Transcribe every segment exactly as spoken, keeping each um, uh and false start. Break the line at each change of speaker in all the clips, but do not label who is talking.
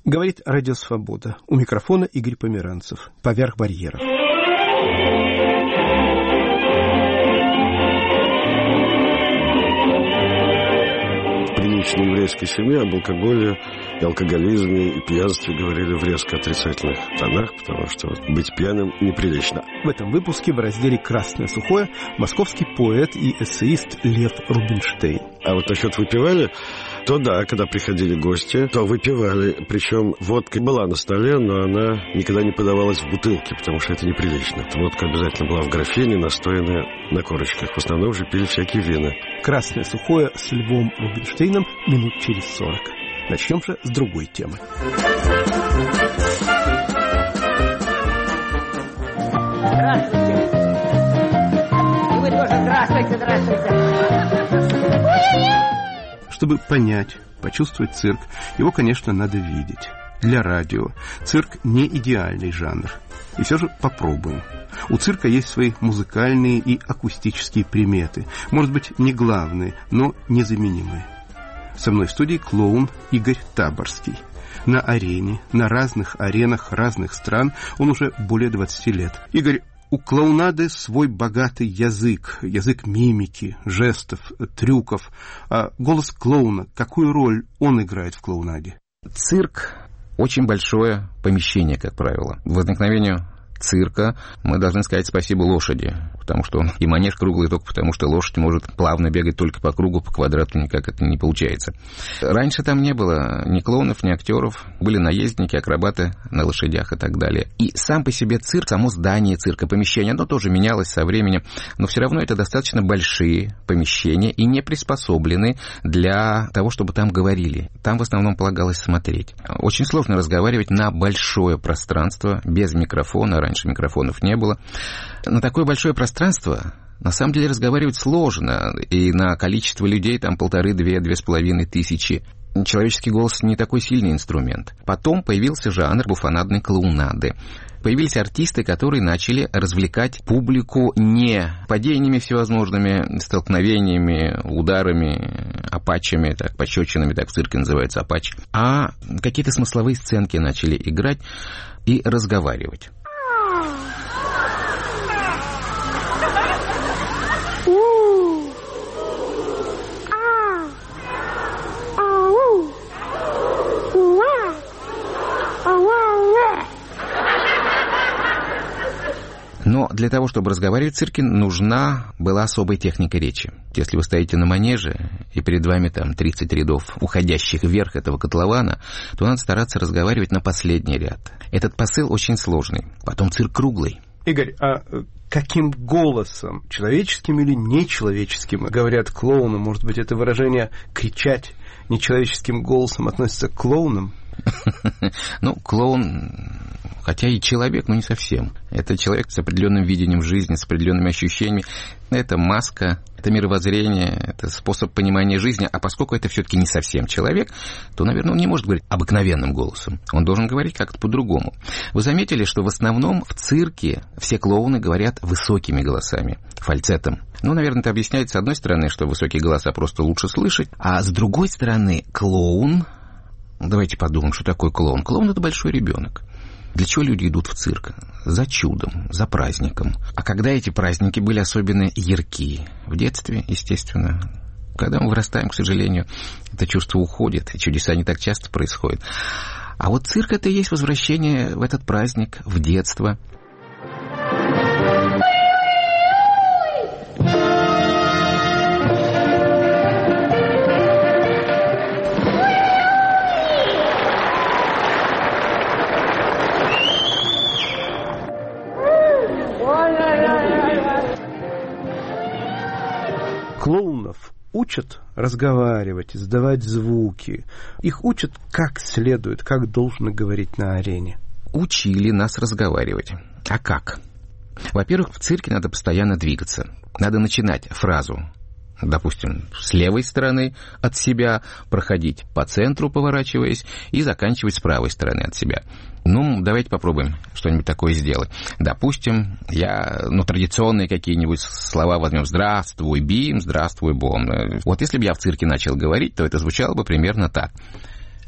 Говорит Радио Свобода. У микрофона Игорь Померанцев. Поверх барьеров.
В приличной еврейской семье об алкоголе и алкоголизме и пьянстве говорили в резко отрицательных тонах, потому что быть пьяным неприлично.
В этом выпуске в разделе «Красное сухое» московский поэт и эссеист Лев Рубинштейн.
А вот насчет выпивали, то да, когда приходили гости, то выпивали. Причем водка была на столе, но она никогда не подавалась в бутылке, потому что это неприлично. Эта водка обязательно была в графине, настоянная на корочках. В основном же пили всякие вина.
«Красное сухое» с Львом Рубинштейном минут через сорок. Начнем же с другой темы.
Здравствуйте. И вы тоже здравствуйте, здравствуйте.
Чтобы понять, почувствовать цирк, его, конечно, надо видеть. Для радио цирк не идеальный жанр. И все же попробуем. У цирка есть свои музыкальные и акустические приметы. Может быть, не главные, но незаменимые. Со мной в студии клоун Игорь Таборский. На арене, на разных аренах разных стран он уже более двадцати лет. Игорь, у клоунады свой богатый язык, язык мимики, жестов, трюков. А голос клоуна, какую роль он играет в клоунаде?
Цирк – очень большое помещение, как правило. Возникновению цирка мы должны сказать спасибо лошади, потому что он и манеж круглый только потому, что лошадь может плавно бегать только по кругу, по квадрату никак это не получается. Раньше там не было ни клоунов, ни актеров, были наездники, акробаты на лошадях и так далее. И сам по себе цирк, само здание цирка, помещение, оно тоже менялось со временем, но все равно это достаточно большие помещения и не приспособлены для того, чтобы там говорили. Там в основном полагалось смотреть. Очень сложно разговаривать на большое пространство без микрофона. Раньше микрофонов не было. На такое большое пространство, на самом деле, разговаривать сложно. И на количество людей, там, полторы-две, две с половиной тысячи. Человеческий голос не такой сильный инструмент. Потом появился жанр буфонадной клоунады. Появились артисты, которые начали развлекать публику не падениями всевозможными, столкновениями, ударами, апачами, так, пощечинами, так в цирке называется апач, а какие-то смысловые сценки начали играть и разговаривать. Но для того, чтобы разговаривать в цирке, нужна была особая техника речи. Если вы стоите на манеже, и перед вами там тридцать рядов, уходящих вверх этого котлована, то надо стараться разговаривать на последний ряд. Этот посыл очень сложный. Потом цирк круглый.
Игорь, а каким голосом, человеческим или нечеловеческим, говорят клоуны? Может быть, это выражение «кричать» нечеловеческим голосом относится к клоунам?
Ну, клоун, хотя и человек, но не совсем. Это человек с определенным видением жизни, с определенными ощущениями. Это маска, это мировоззрение, это способ понимания жизни. А поскольку это все-таки не совсем человек, то, наверное, он не может говорить обыкновенным голосом. Он должен говорить как-то по-другому. Вы заметили, что в основном в цирке все клоуны говорят высокими голосами, фальцетом. Ну, наверное, это объясняет, с одной стороны, что высокие голоса просто лучше слышать, а с другой стороны, клоун... Давайте подумаем, что такое клоун. Клоун – это большой ребенок. Для чего люди идут в цирк? За чудом, за праздником. А когда эти праздники были особенно яркие? В детстве, естественно. Когда мы вырастаем, к сожалению, это чувство уходит, и чудеса не так часто происходят. А вот цирк – это и есть возвращение в этот праздник, в детство.
Клоунов учат разговаривать, издавать звуки. Их учат как следует, как должно говорить на арене.
Учили нас разговаривать. А как? Во-первых, в цирке надо постоянно двигаться. Надо начинать фразу, допустим, с левой стороны от себя, проходить по центру, поворачиваясь, и заканчивать с правой стороны от себя. Ну, давайте попробуем что-нибудь такое сделать. Допустим, я, ну, традиционные какие-нибудь слова возьмем. «Здравствуй, Бим», «Здравствуй, Бом». Вот если бы я в цирке начал говорить, то это звучало бы примерно так.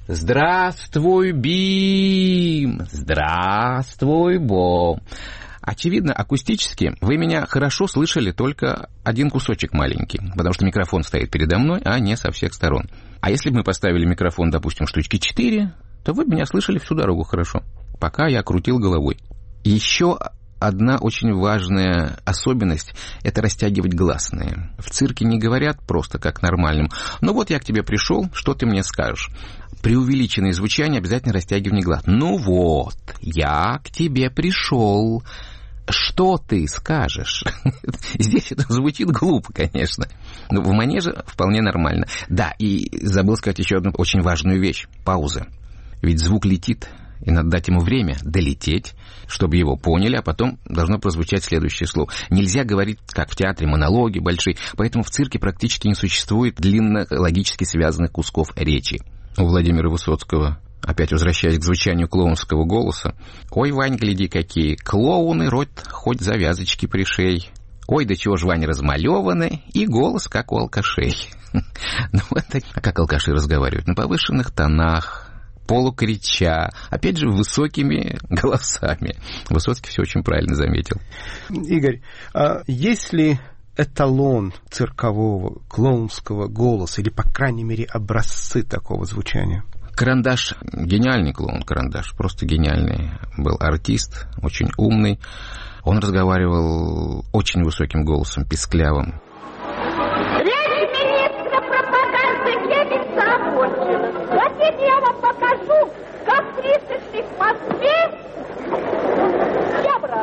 Здравствуй, Бим! Здравствуй, Бом! Очевидно, акустически вы меня хорошо слышали только один кусочек маленький, потому что микрофон стоит передо мной, а не со всех сторон. А если бы мы поставили микрофон, допустим, штучки четыре, то вы бы меня слышали всю дорогу хорошо, пока я крутил головой. Еще одна очень важная особенность – это растягивать гласные. В цирке не говорят просто как нормальным. Ну вот я к тебе пришел, что ты мне скажешь? Преувеличенное звучание обязательно растягивание глаз. Ну вот, я к тебе пришел. Что ты скажешь? Здесь это звучит глупо, конечно. Но в манеже вполне нормально. Да, и забыл сказать еще одну очень важную вещь – пауза. Ведь звук летит, и надо дать ему время долететь, чтобы его поняли, а потом должно прозвучать следующее слово. Нельзя говорить, как в театре, монологи большие, поэтому в цирке практически не существует длинно логически связанных кусков речи. У Владимира Высоцкого, опять возвращаясь к звучанию клоунского голоса, «Ой, Вань, гляди какие, клоуны, рот хоть завязочки пришей. Ой, да чего ж, Вань, размалеваны, и голос, как у алкашей». Ну вот так, а как алкаши разговаривают? На повышенных тонах, полукрича, опять же, высокими голосами. Высоцкий все очень правильно заметил.
Игорь, а есть ли эталон циркового, клоунского голоса, или, по крайней мере, образцы такого звучания?
Карандаш, гениальный клоун Карандаш, просто гениальный был артист, очень умный. Он разговаривал очень высоким голосом, писклявым.
Речь министра пропаганды Лебедца окончена. Хотите, я вам покажу, как в тридцатых в Москве... Я, брат.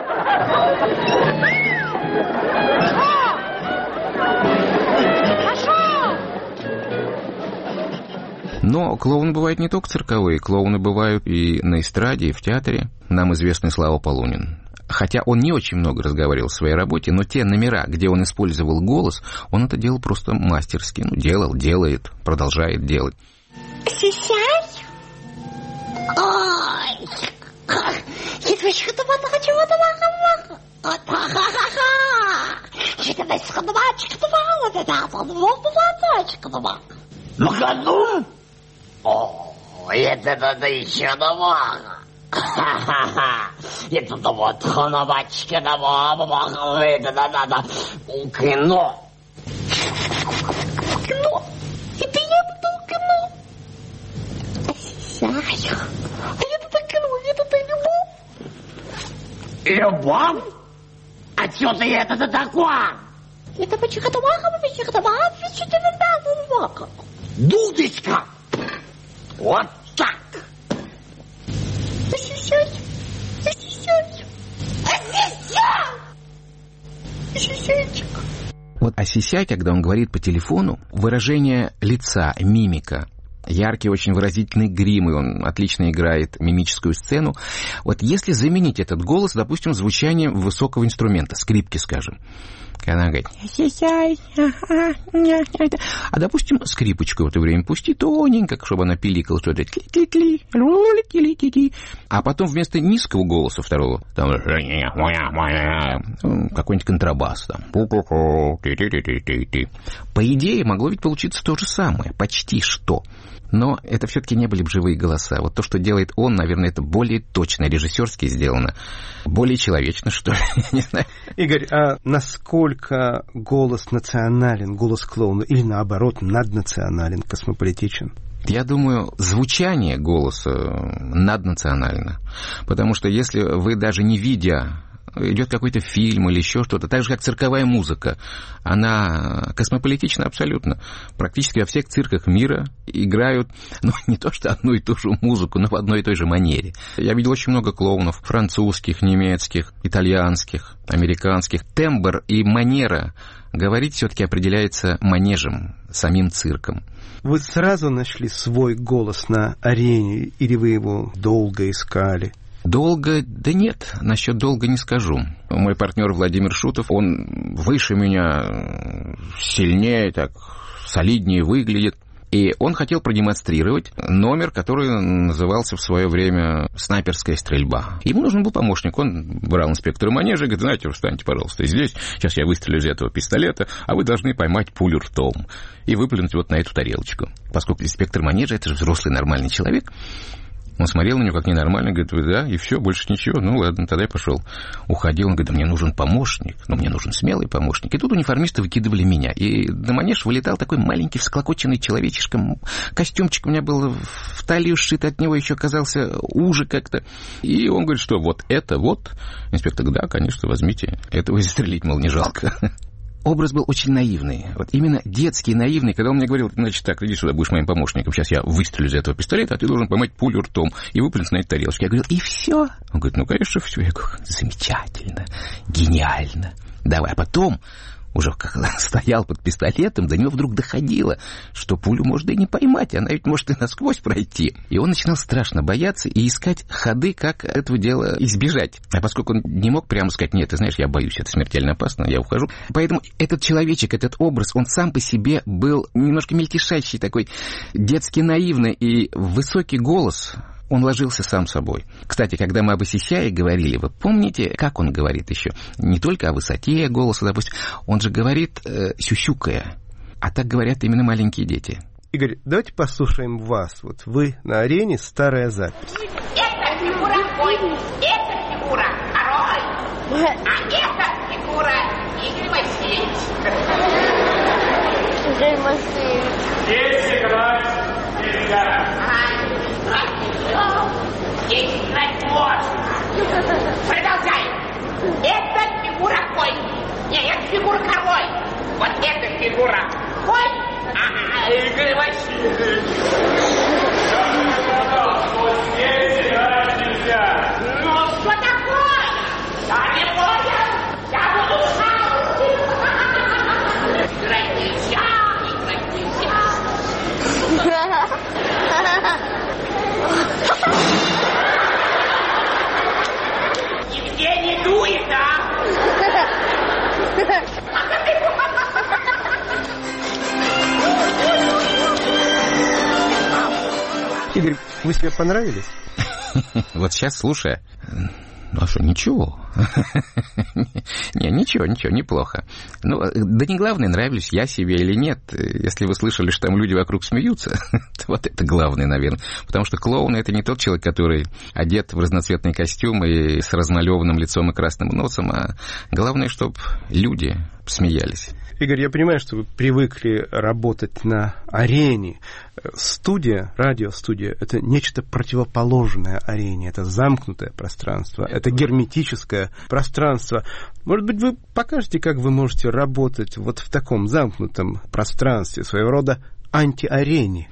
Но клоуны бывают не только цирковые, клоуны бывают и на эстраде, и в театре. Нам известный Слава Полунин. Хотя он не очень много разговаривал в своей работе, но те номера, где он использовал голос, он это делал просто мастерски. Ну, делал, делает, продолжает делать.
Сисяй? Ой,
Макадум? О, это надо еще нового. Ха-ха-ха. Это вот хановачки нового. Это надо кино. Кино? Это я буду кино. Сисяй. Это кино, это любовь. Любовь? А что ты это-то такое?
Это почему-то почему-то почему-то
Дудочка! Вот так!
Осисяй! Осисяй! Осисяй! Осисяйчик!
Вот осисяй, когда он говорит по телефону, выражение лица, мимика, яркий, очень выразительный грим, и он отлично играет мимическую сцену. Вот если заменить этот голос, допустим, звучанием высокого инструмента, скрипки, скажем, когда она говорит «Сисяй», а, допустим, скрипочку в это время пусти тоненько, чтобы она пиликала что-то, кли-кли-кли, кли-кли-кли, а потом вместо низкого голоса второго, там, какой-нибудь контрабас, там, по идее, могло ведь получиться то же самое, почти что. Но это все-таки не были бы живые голоса. Вот то, что делает он, наверное, это более точно, режиссерски сделано. Более человечно, что ли, не знаю.
Игорь, а насколько голос национален, голос клоуна, или наоборот, наднационален, космополитичен?
Я думаю, звучание голоса наднационально. Потому что если вы даже не видя... идет какой-то фильм или еще что-то, так же, как цирковая музыка. Она космополитична абсолютно. Практически во всех цирках мира играют, ну, не то что одну и ту же музыку, но в одной и той же манере. Я видел очень много клоунов, французских, немецких, итальянских, американских. Тембр и манера говорить все-таки определяется манежем, самим цирком.
Вы сразу нашли свой голос на арене, или вы его долго искали?
Долго? Да нет, насчет долго не скажу. Мой партнер Владимир Шутов, он выше меня, сильнее, так, солиднее выглядит. И он хотел продемонстрировать номер, который назывался в свое время «Снайперская стрельба». Ему нужен был помощник. Он брал инспектора манежа и говорит: знаете, встаньте, пожалуйста, здесь. Сейчас я выстрелю из этого пистолета, а вы должны поймать пулю ртом и выплюнуть вот на эту тарелочку. Поскольку инспектор манежа — это же взрослый нормальный человек, он смотрел на него как ненормально, говорит: да, и все, больше ничего. Ну ладно, тогда я пошел. Уходил, он говорит: да мне нужен помощник, но мне нужен смелый помощник. И тут униформисты выкидывали меня. И на манеж вылетал такой маленький всклокоченный человечишка. Костюмчик у меня был в талию сшит, от него еще казался уже как-то. И он говорит: что вот это вот. Инспектор: да, конечно, возьмите. Этого и застрелить, мол, не жалко. Образ был очень наивный. Вот именно детский, наивный, когда он мне говорил: значит так, иди сюда, будешь моим помощником, сейчас я выстрелю из этого пистолета, а ты должен поймать пулю ртом и выплюнуть на этой тарелочке. Я говорю: и все? Он говорит: ну, конечно, все. Я говорю: замечательно, гениально. Давай. А потом, уже когда стоял под пистолетом, до него вдруг доходило, что пулю можно и не поймать, она ведь может и насквозь пройти. И он начинал страшно бояться и искать ходы, как этого дела избежать. А поскольку он не мог прямо сказать: нет, ты знаешь, я боюсь, это смертельно опасно, я ухожу. Поэтому этот человечек, этот образ, он сам по себе был немножко мельтешащий, такой детски наивный, и высокий голос... он ложился сам собой. Кстати, когда мы об Осисяе говорили, вы помните, как он говорит еще? Не только о высоте голоса, допустим. Он же говорит э, сюсюкая. А так говорят именно маленькие дети.
Игорь, давайте послушаем вас. Вот вы на арене, старая запись.
Эта фигура Кой, эта фигура Король, а эта фигура Игорь Васильевич.
Игорь Васильевич.
Здесь играть нельзя.
Здесь играть можно. Продолжаем. Это фигура Кой. Нет, это фигура Король. Вот эта фигура Кой, а Игорь Васильевич.
Вот здесь играть нельзя.
Ну, что такое? Я не понял. Я буду сам. Играть нельзя, играть нельзя. Нигде не дует, а?
Игорь, вы себе понравились?
Вот сейчас, слушая... Ну, а что, ничего. Не, ничего, ничего, неплохо. Ну, да не главное, нравлюсь я себе или нет. Если вы слышали, что там люди вокруг смеются, то вот это главное, наверное. Потому что клоун — это не тот человек, который одет в разноцветный костюм и с размалеванным лицом и красным носом, а главное, чтобы люди смеялись.
Игорь, я понимаю, что вы привыкли работать на арене. Студия, радиостудия — это нечто противоположное арене. Это замкнутое пространство, это герметическое пространство. Может быть, вы покажете, как вы можете работать вот в таком замкнутом пространстве, своего рода антиарене?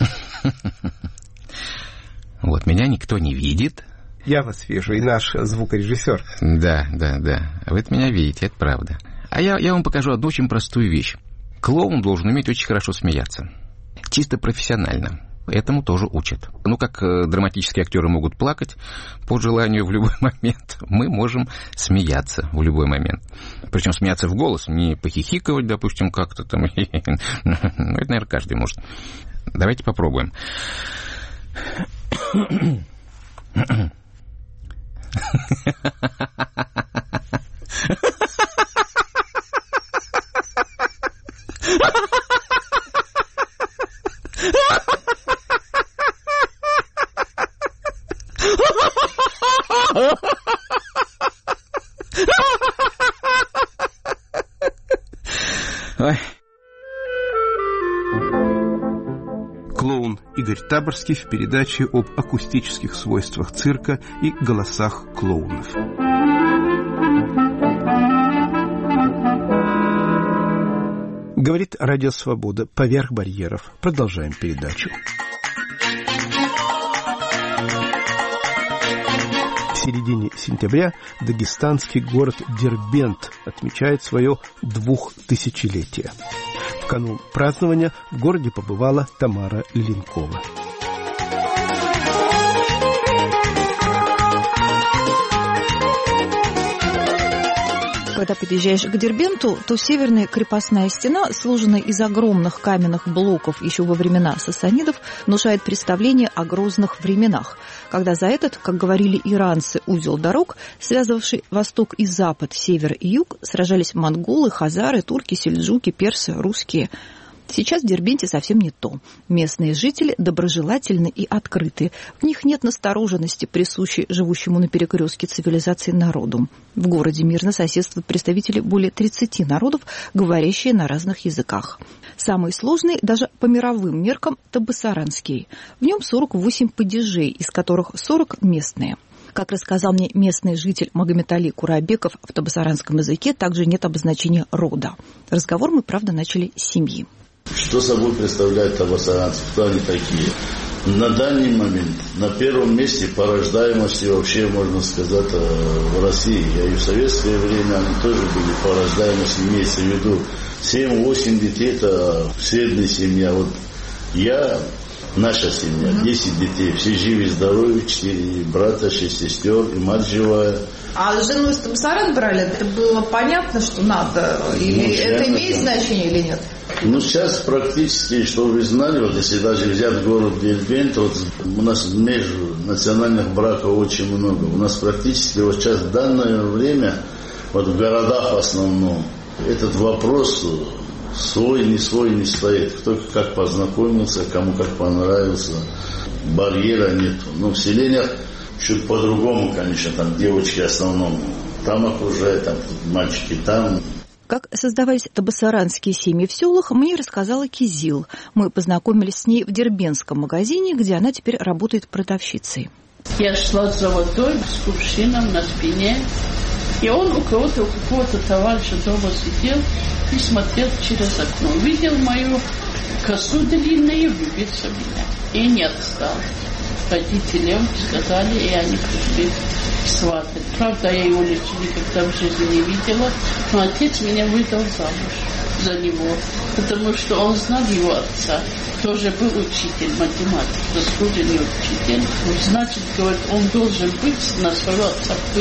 Вот меня никто не видит.
Я вас вижу, и наш звукорежиссер.
Да, да, да. Вы меня видите, это правда. А я, я вам покажу одну очень простую вещь. Клоун должен уметь очень хорошо смеяться. Чисто профессионально. Этому тоже учат. Ну, как э, драматические актеры могут плакать по желанию в любой момент, мы можем смеяться в любой момент. Причем смеяться в голос, не похихикивать, допустим, как-то там. Ну, это, наверное, каждый может. Давайте попробуем. Ой.
Клоун Игорь Таборский в передаче об акустических свойствах цирка и голосах клоунов. Говорит Радио Свобода. Поверх барьеров. Продолжаем передачу. В середине сентября дагестанский город Дербент отмечает свое двухтысячелетие. В канун празднования в городе побывала Тамара Линкова.
Когда подъезжаешь к Дербенту, то северная крепостная стена, сложенная из огромных каменных блоков еще во времена сасанидов, внушает представление о грозных временах, когда за этот, как говорили иранцы, узел дорог, связывавший восток и запад, север и юг, сражались монголы, хазары, турки, сельджуки, персы, русские. Сейчас в Дербенте совсем не то. Местные жители доброжелательны и открыты. В них нет настороженности, присущей живущему на перекрестке цивилизации народу. В городе мирно соседствуют представители более тридцати народов, говорящие на разных языках. Самый сложный, даже по мировым меркам, Табасаранский. В нем сорок восемь падежей, из которых сорок местные. Как рассказал мне местный житель Магометали Курабеков, в табасаранском языке также нет обозначения рода. Разговор мы, правда, начали с семьи.
Что собой представляют табасаранцы? Кто они такие? На данный момент на первом месте по рождаемости вообще, можно сказать, в России. И в советское время они тоже были по рождаемости, имеется в виду семь-восемь детей, это средняя семья. Вот я, наша семья, десять детей, все живы, здоровы, четыре брата, шесть сестер, и мать живая.
А жену из Табасаран брали? Это было понятно, что надо? Или ну, это имеет да. значение или нет?
Ну, сейчас практически, что вы знали, вот если даже взять город Дербент, вот у нас между национальных браков очень много. У нас практически вот сейчас в данное время, вот в городах в основном, этот вопрос свой, не свой не стоит. Кто как познакомился, кому как понравился. Барьера нет. Но в селениях чуть по-другому, конечно, там девочки в основном там окружают, там мальчики там.
Как создавались табасаранские семьи в селах, мне рассказала Кизил. Мы познакомились с ней в дербентском магазине, где она теперь работает продавщицей.
Я шла за водой с кувшином на спине, и он у кого-то, у какого-то товарища дома сидел и смотрел через окно. Увидел мою косу длинную и влюбился в меня. И не отстал. Родители сказали, и они пришли сватать. Правда, я его лицо никогда в жизни не видела, но отец меня выдал замуж за него, потому что он знал его отца, тоже был учитель математики, заслуженный учитель. Значит, говорит, он должен быть на своего отца, быть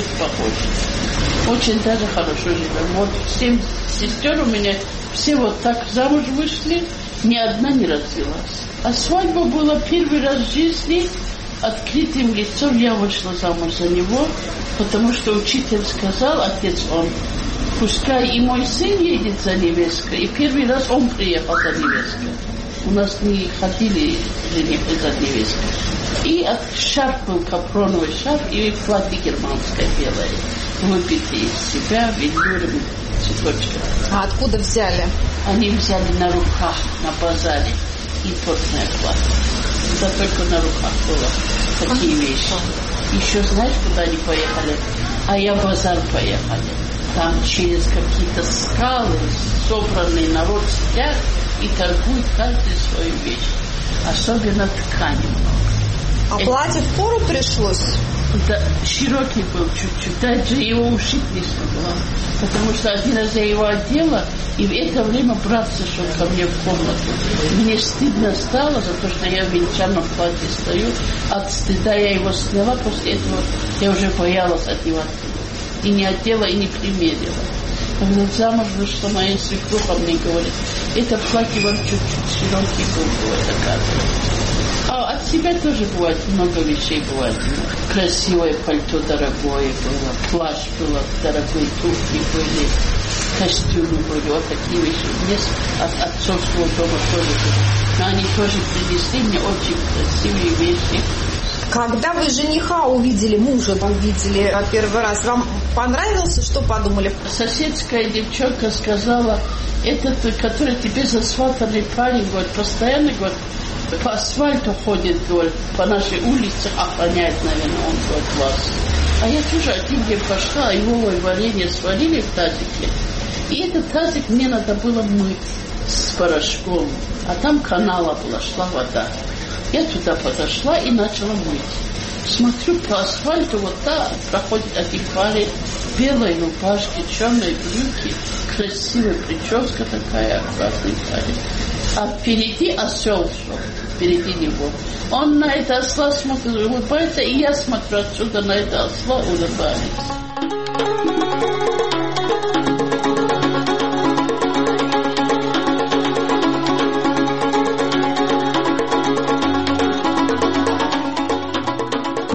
похож. Очень даже хорошо живем. Вот семь сестер у меня, все вот так замуж вышли, ни одна не родилась. А свадьба была первый раз в жизни. Открытым лицом я вышла замуж за него, потому что учитель сказал, отец он, пускай и мой сын едет за невесткой, и первый раз он приехал за невесткой. У нас не ходили женихи за невесткой. И от шарф был капроновый шарф и платье германское белое, выпитые из себя велюром цветочком.
А откуда взяли?
Они взяли на руках на базаре импортное платье. Да только на руках было такие вещи. Еще знаешь, куда они поехали? А я в базар поехали. Там через какие-то скалы собранный народ сидят и торгуют каждый свою вещь. Особенно ткани много.
А платье в пору пришлось?
Да, широкий был чуть-чуть. Даже его ушить не смогла. Потому что один раз я его одела, и в это время брат зашел ко мне в комнату. Мне стыдно стало за то, что я в венчальном платье стою. От стыда я его сняла, после этого я уже боялась одеваться. И не одела, и не примерила. Когда замуж вышла моя свекруха, мне говорит, это платье вам чуть-чуть широкий был, говорит, оказывается. А от себя тоже бывает, много вещей бывает. Красивое пальто дорогое было, плащ было, дорогие туфли были, костюмы были, вот такие вещи. Мне от отцовского дома тоже было. Но они тоже принесли мне очень красивые вещи.
Когда вы жениха увидели, мужа увидели первый раз, вам понравился, что подумали?
Соседская девчонка сказала, этот, который тебе засватанный парень, говорит, постоянно, говорит, по асфальту ходит, говорит, по нашей улице охраняет, наверное, он, говорит, вас. А я тоже один день пошла, его варенье сварили в тазике, и этот тазик мне надо было мыть с порошком, а там канала была, шла вода. Я туда подошла и начала мыть. Смотрю, по асфальту вот так проходит один парень, белой рубашке, черной брюки, красивая прическа такая, аккуратный парень. А впереди осел шел, впереди него. Он на это осла смотрит, улыбается, и я смотрю отсюда на это осла, улыбаюсь.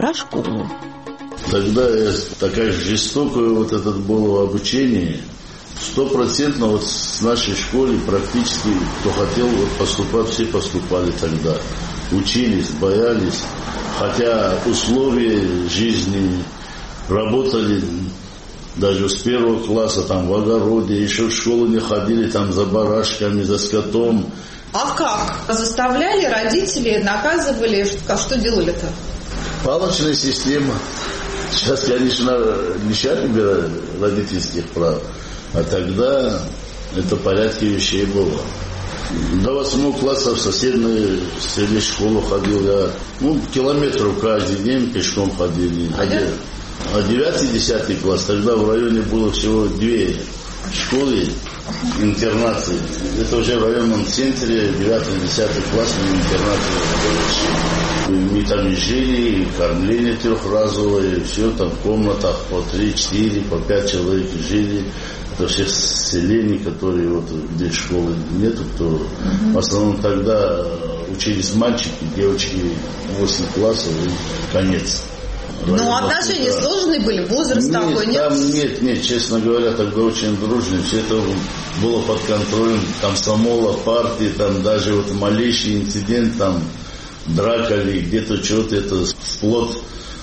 про школу.
Тогда такая жестокое вот это было обучение. Стопроцентно вот с нашей школы практически, кто хотел вот поступать, все поступали тогда. Учились, боялись. Хотя условия жизни, работали даже с первого класса там в огороде, еще в школу не ходили там за барашками, за скотом.
А как? Заставляли родители, наказывали, что, что делали-то?
Палочная система. Сейчас, конечно, лишали родительских прав, а тогда это в порядке вещей было. До восьмого класса в соседнюю селе школу ходил я. Ну, километров каждый день пешком ходили. А девятый, десятый класс, тогда в районе было всего две школы, интернаты. Это уже в районном центре, девятый, десятый класс, интернаты. Мы там и жили, и кормление трехразовое, и все там в комнатах по три-четыре, по пять человек жили. Это все селения, которые вот где школы нету, кто угу. В основном тогда учились мальчики, девочки восемь классов и конец.
Ну, отношения сложные были, возраст
нет,
такой, нет?
Там нет, нет, честно говоря, тогда очень дружные. Все это было под контролем комсомола, партии, там даже вот малейший инцидент, там драка или где-то что-то, это вплоть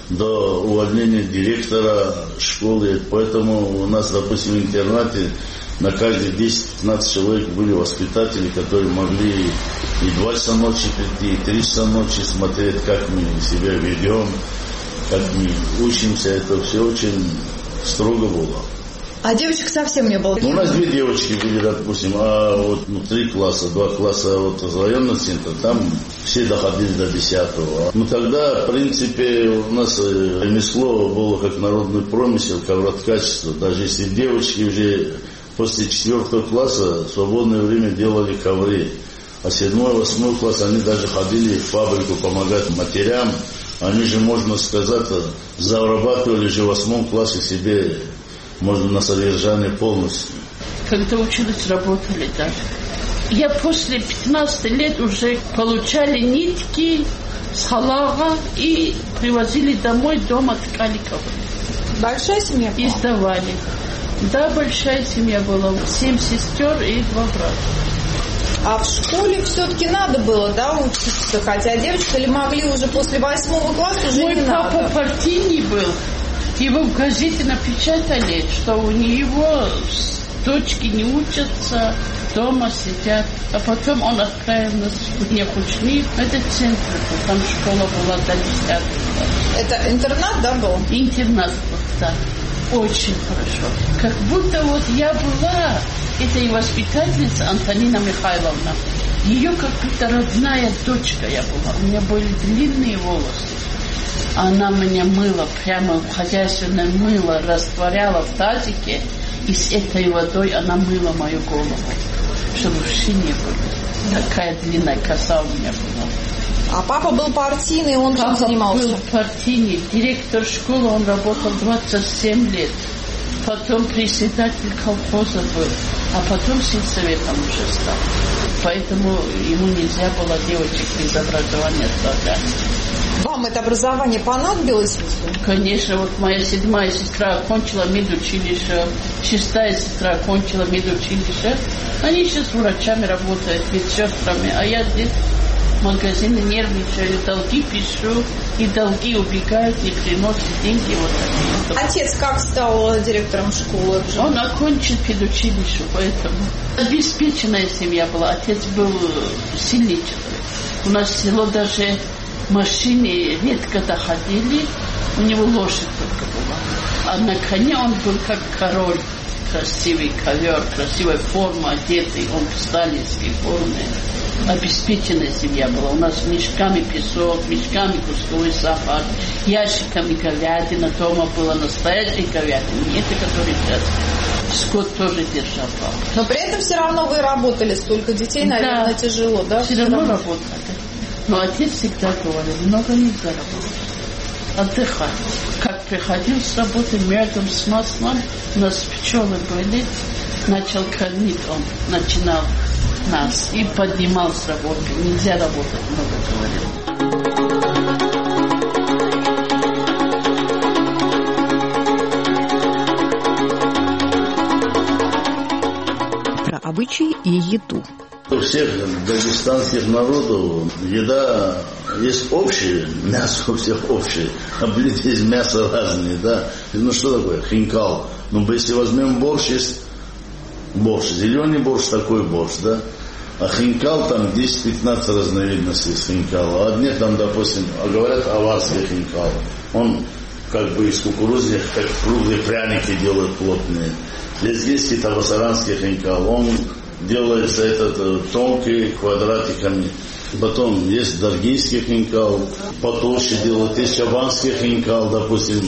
до увольнения директора школы. Поэтому у нас, допустим, в интернате на каждые десять-пятнадцать человек были воспитатели, которые могли и два часа ночи прийти, и три часа ночи смотреть, как мы себя ведем, как мы учимся. Это все очень строго было.
А девочек совсем не было?
Ну, у нас две девочки были, допустим, а вот ну, три класса, два класса вот из районного центра, там все доходили до десятого. Ну, тогда, в принципе, у нас ремесло было как народный промысел, ковроткачество. Даже если девочки уже после четвертого класса в свободное время делали ковры, а седьмой, восьмой класс они даже ходили в фабрику помогать матерям. Они же, можно сказать, зарабатывали же в восьмом классе себе, можно на содержание полностью.
Когда учились, работали даже. Я после пятнадцати лет уже получали нитки с халага и привозили домой, дома ткали ковры.
Большая семья?
И сдавали. Да, большая семья была. Семь сестер и два брата.
А в школе все-таки надо было, да, учиться? Хотя девочки ли могли уже после восьмого класса уже
Мой
не надо?
Мой папа партийный был. Его в газете напечатали, что у него дочки не учатся, дома сидят. А потом он отправил нас в Нехучни, это центр, там школа была до десятого.
Это интернат, да, был?
Интернат был, да. Очень хорошо. Как будто вот я была, это и воспитательница Антонина Михайловна. Ее как будто родная дочка я была. У меня были длинные волосы. Она меня мыла, прямо хозяйственное мыло растворяла в тазике, и с этой водой она мыла мою голову, чтобы уши не были. Такая длинная коса у меня была.
А папа был партийный, он чем занимался?
Был партийный, директор школы, он работал двадцать семь лет. Потом председатель колхоза был, а потом сельсоветом уже стал. Поэтому ему нельзя было девочек без образования оставлять.
Вам это образование понадобилось?
Конечно, вот моя седьмая сестра окончила медучилище, шестая сестра окончила медучилище. Они сейчас врачами работают, медсестрами, а я здесь в магазине нервничаю, долги пишу, и долги убегают, не приносят деньги. Вот такие.
Отец как стал директором школы?
Он окончил педучилище, поэтому обеспеченная семья была. Отец был сильный человек. У нас село даже машины редко доходили, у него лошадь только была. А на коне он был как король. Красивый ковер, красивая форма, одетый, он в сталинской форме. Обеспеченная семья была. У нас мешками песок, мешками кусковой сахар, ящиками говядина. Дома было настоящей говядина, не это, который сейчас. Скот тоже держал.
Но при этом все равно вы работали, столько детей, наверное,
да,
тяжело, да?
Все равно работали. Но отец всегда говорил, много нельзя работать. Отдыхать. Как приходил с работы медом, с маслом, у нас пчелы были, начал кормить он, начинал нас и поднимал с работы. Нельзя работать, много говорил.
обычаи и еду.
У всех дагестанских народов еда есть общая, мясо у всех общее, а блюд есть мясо разные, да. Ну что такое? Хинкал. Ну, если возьмем борщ, есть борщ. Зеленый борщ, такой борщ, да. А хинкал там десять-пятнадцать разновидностей из хинкала. Одни там, допустим, а говорят аварский хинкал. Он как бы из кукурузы, как круглые пряники делают плотные. Здесь есть табасаранский хинкал. Он делается этот тонкий, квадратиками. Потом есть даргийский хинкал, потолще делают. Есть чабанский хинкал, допустим,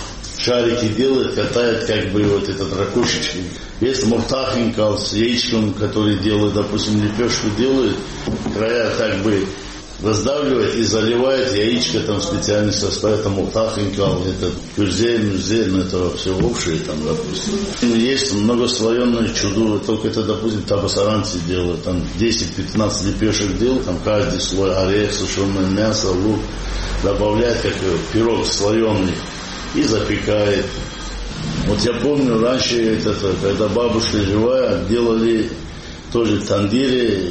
шарики делают, катают как бы вот этот ракушечки. Есть мурта хинкал с яичком, который делают, допустим, лепешку делают, края как бы раздавливает и заливает яичко, там специальный состав, это мурта хинкал, это кюрзель, мюзель, ну это все общее там, допустим. Есть многослоенное чудо, только это, допустим, табасаранцы делают, там десять-пятнадцать лепешек делают, там каждый слой орех, сушеное мясо, лук, добавляет как пирог слоеный и запекает. Вот я помню, раньше, это, когда бабушка живая, делали тоже тандири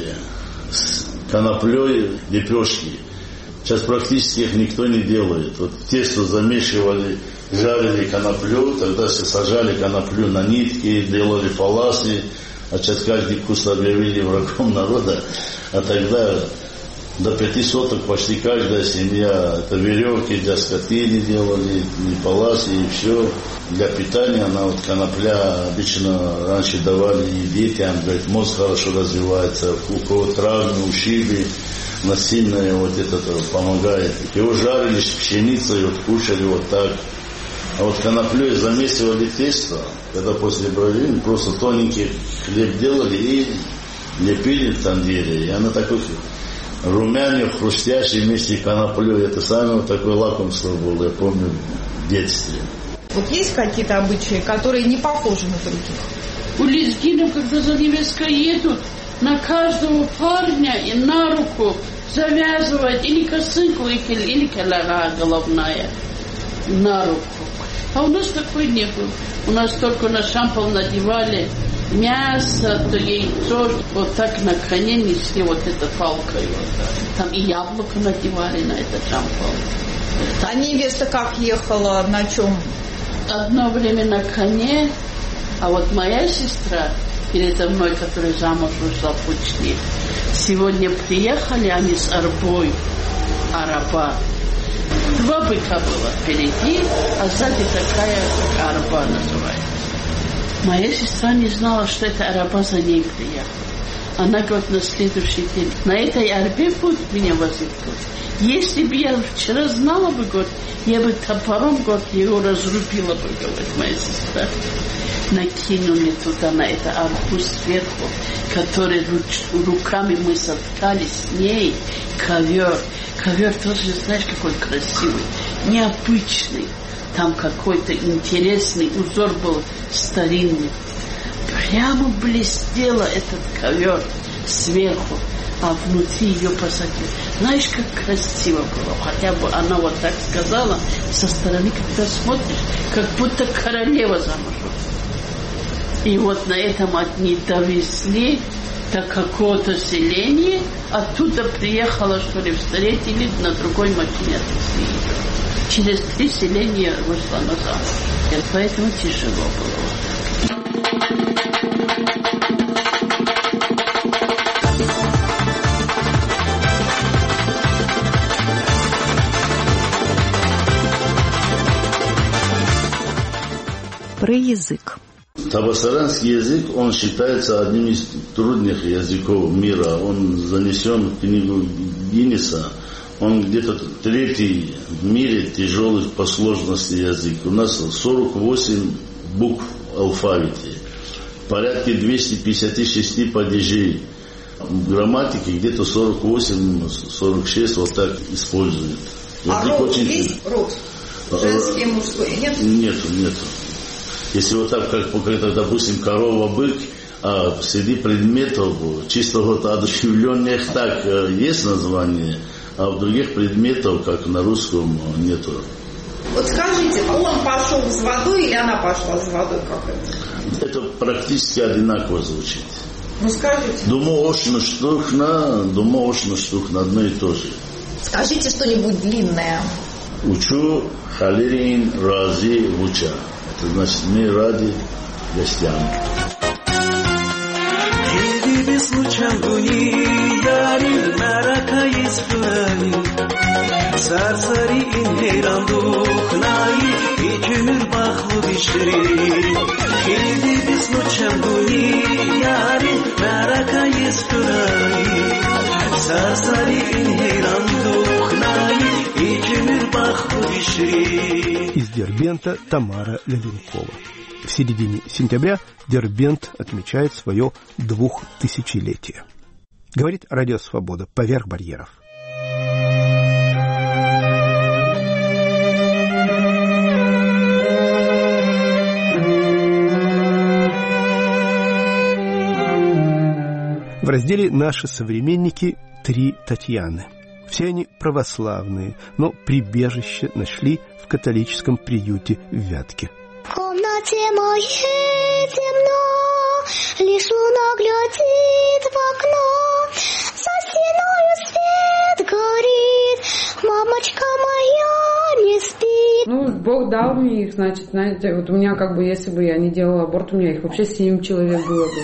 с коноплей лепешки. Сейчас практически их никто не делает. Вот тесто замешивали, жарили коноплю, тогда все сажали коноплю на нитки, делали паласы, а сейчас каждый куст объявили врагом народа. А тогда до пяти соток почти каждая семья, это веревки для скотины делали, и паласы, и все. Для питания она вот конопля обычно раньше давали и детям, говорит, мозг хорошо развивается, у кого травмы, ушибы, на сильное вот это помогает. Его жарили с пшеницей, вот кушали вот так. А вот коноплей замесивали тесто, когда после бровин просто тоненький хлеб делали и лепили в тандире. И она такой румяный, хрустящий вместе с коноплей. Это самое вот такое лакомство было, я помню, в детстве.
Вот есть какие-то обычаи, которые не похожи на других?
У лезгинов, когда за невесткой едут, на каждого парня и на руку завязывают или косынку, или калага головная на руку. А у нас такой не был. У нас только на шампал надевали мясо, то яйцо, вот так на коне несли вот этой палкой. Вот. Там и яблоко надевали на этот шампал.
А невеста как ехала, на чем?
Одно время на коне, а вот моя сестра, передо мной, которая замуж вышла пучник, сегодня приехали они с арбой, араба. Два быка было впереди, а сзади такая, как арба называется. Моя сестра не знала, что это араба за ней приехала. Она говорит, на следующий день, на этой арбе будет меня возить. Если бы я вчера знала бы, говорит, я бы топором, говорит, его разрубила бы, говорит моя сестра. Накинули туда на это арбу сверху, который руч, руками мы соткали с ней, ковер. Ковер тоже, знаешь, какой красивый, необычный. Там какой-то интересный узор был старинный. Прямо блестело этот ковер сверху, а внутри ее посадили. Знаешь, как красиво было. Хотя бы она вот так сказала, со стороны, когда смотришь, как будто королева замужем. И вот на этом они довезли до какого-то селения, оттуда приехала, что ли, встретили, на другой машине отвезли ее. Через три селения вышла на замуж. И поэтому тяжело было.
Про язык.
Табасаранский язык, он считается одним из трудных языков мира. Он занесен в книгу Гиннеса. Он где-то третий в мире тяжелый по сложности язык. У нас сорок восемь букв в алфавите. Порядка двести пятьдесят шесть падежей. В грамматике где-то сорок восемь сорок шесть вот так используют.
А
язык
род
очень...
есть? Род? Женский, мужской? Нет?
Нету, нету. Если вот так, как, как допустим, корова, бык, а среди предметов чисто вот одушевленных так есть название, а в других предметов, как на русском, нету.
Вот скажите, он пошел с водой или она пошла с водой? Как это?
Это практически одинаково звучит.
Ну, скажите.
Думаю, ошно штухна, думаю, ошно штухна, одно и то же.
Скажите что-нибудь длинное.
Учу халирин рази вуча. Это значит, мы ради гостям.
سرسری این حیران دخنایی یک ömür baxlı bişirin Xeydi biz noçam duni yarin Merakayız kırayı Serseri in heyran духнایی یک ömür baxlı bişirin.
Из Дербента Тамара Галенкова. В середине сентября Дербент отмечает свое двухтысячелетие. Говорит Радио Свобода поверх барьеров. В разделе «Наши современники» три Татьяны. Все они православные, но прибежище нашли в католическом приюте в Вятке.
В комнате моей темно, лишь луна глядит в окно, за стеною свет горит, мамочка моя не спит.
Ну, Бог дал мне их, значит, знаете, вот у меня как бы, если бы я не делала аборт, у меня их вообще семь человек было бы.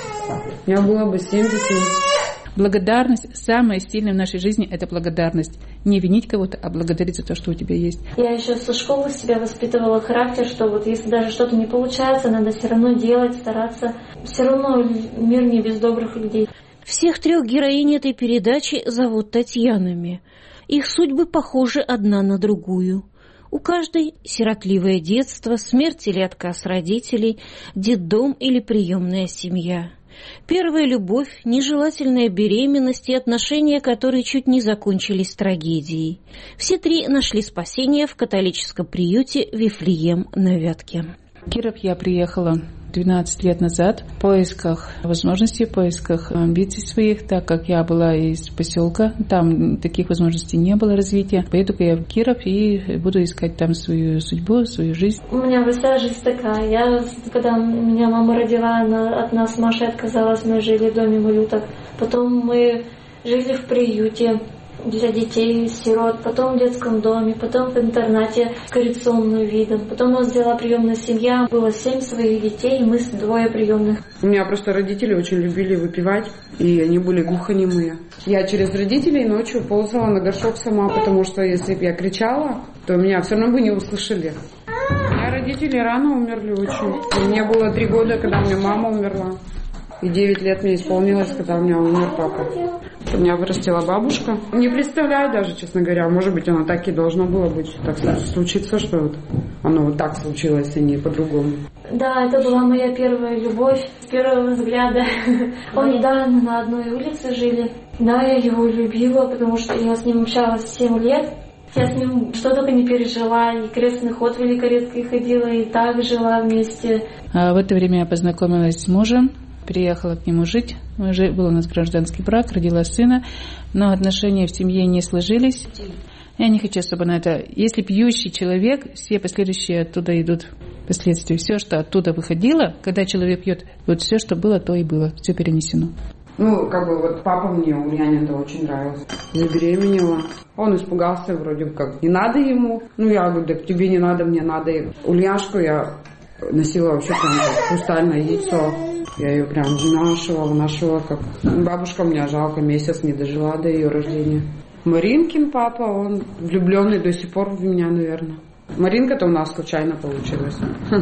У меня было бы семь детей.
Благодарность, самое сильное в нашей жизни, это благодарность. Не винить кого-то, а благодарить за то, что у тебя есть.
Я еще со школы себя воспитывала характер, что вот если даже что-то не получается, надо все равно делать, стараться. Все равно мир не без добрых людей.
Всех трех героинь этой передачи зовут Татьянами. Их судьбы похожи одна на другую. У каждой сиротливое детство, смерть или отказ родителей, детдом или приемная семья. Первая любовь, нежелательная беременность и отношения, которые чуть не закончились трагедией. Все три нашли спасение в католическом приюте Вифлеем на Вятке.
В Киров я приехала двенадцать лет назад в поисках возможностей, в поисках амбиций своих, так как я была из поселка, там таких возможностей не было развития. Поеду-ка я в Киров и буду искать там свою судьбу, свою жизнь.
У меня вся жизнь такая. Я, когда меня мама родила, она от нас с Машей отказалась, мы жили в доме малюток. Потом мы жили в приюте для детей, сирот, потом в детском доме, потом в интернате с коррекционным видом. Потом у нас взяла приемная семья, было семь своих детей, и мы двое приемных.
У меня просто родители очень любили выпивать, и они были глухонемые. Я через родителей ночью ползала на горшок сама, потому что если бы я кричала, то меня все равно бы не услышали. У меня родители рано умерли очень. Мне было три года, когда у меня мама умерла. И девять лет мне исполнилось, когда у меня умер папа. У меня вырастила бабушка. Не представляю даже, честно говоря, может быть, оно так и должно было быть. Так случится, что вот оно вот так случилось, а не по-другому.
Да, это была моя первая любовь с первого взгляда. Он, да, на одной улице жили. Да, я его любила, потому что я с ним общалась семь лет. Я с ним что только не пережила, и крестный ход великорецкий ходила, и так жила вместе.
А в это время я познакомилась с мужем. Переехала к нему жить. Был у нас гражданский брак, родила сына, но отношения в семье не сложились. Я не хочу особо на это. Если пьющий человек, все последующие оттуда идут последствия. Все, что оттуда выходило, когда человек пьет, вот все, что было, то и было. Все перенесено.
Ну, как бы вот папа мне, Ульянин-то очень нравился. Забеременела. Он испугался вроде как. Не надо ему. Ну, я говорю, да тебе не надо, мне надо. Ульяшку я носила вообще прям как хрустальное яйцо. Я ее прям вынашивала, вынашивала, как... Бабушка у меня, жалко, месяц не дожила до ее рождения. Маринкин папа, он влюбленный до сих пор в меня, наверное. Маринка-то у нас случайно получилась.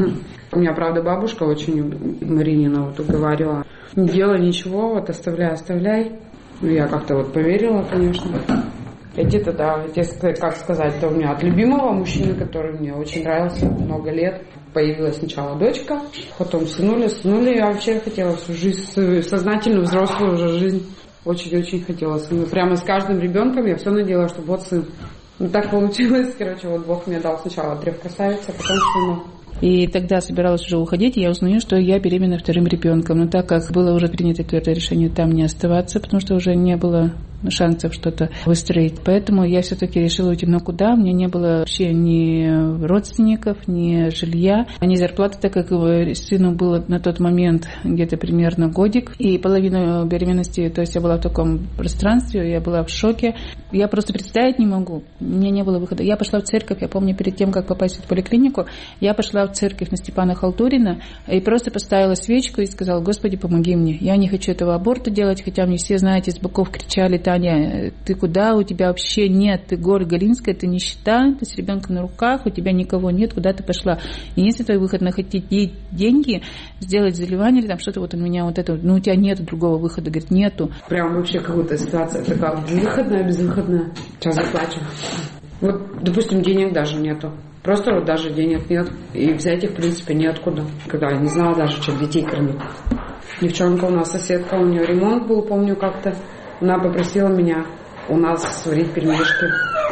У меня, правда, бабушка очень Маринина вот уговаривала. Не делай ничего, вот оставляй, оставляй. Ну, я как-то вот поверила, конечно. Эти-то, да, эти, как сказать-то, у меня от любимого мужчины, который мне очень нравился много лет. Появилась сначала дочка, потом сынуля. Сынуля я вообще хотела всю жизнь, сознательную взрослую уже жизнь. Очень-очень хотела сына. Прямо с каждым ребенком я все надеялась, что вот сын. Ну так получилось, короче, вот Бог мне дал сначала трех красавиц, а потом сына.
И тогда собиралась уже уходить, и я узнаю, что я беременна вторым ребенком. Но так как было уже принято твердое решение там не оставаться, потому что уже не было шансов что-то выстроить. Поэтому я все-таки решила уйти. Но куда? У меня не было вообще ни родственников, ни жилья, ни зарплаты, так как сыну было на тот момент где-то примерно годик. И половину беременности, то есть я была в таком пространстве, я была в шоке. Я просто представить не могу. У меня не было выхода. Я пошла в церковь, я помню, перед тем, как попасть в поликлинику, я пошла в церковь на Степана Халтурина и просто поставила свечку и сказала: Господи, помоги мне. Я не хочу этого аборта делать, хотя мне все, знаете, с боков кричали: Таня, ты куда? У тебя вообще нет, ты Гора Галинская, ты нищета, ты с ребенком на руках, у тебя никого нет, куда ты пошла? Единственный твой выход — находить деньги, сделать заливание или там что-то вот у меня вот это, ну у тебя нет другого выхода, говорит, нету.
Прям вообще какая-то ситуация такая выходная, безвыходная. Сейчас заплачу. Вот, допустим, денег даже нету. Просто вот даже денег нет. И взять их, в принципе, неоткуда. Когда я не знала даже, чем детей кормить. Девчонка у нас, соседка, у нее ремонт был, помню, как-то. Она попросила меня у нас сварить пельмешки.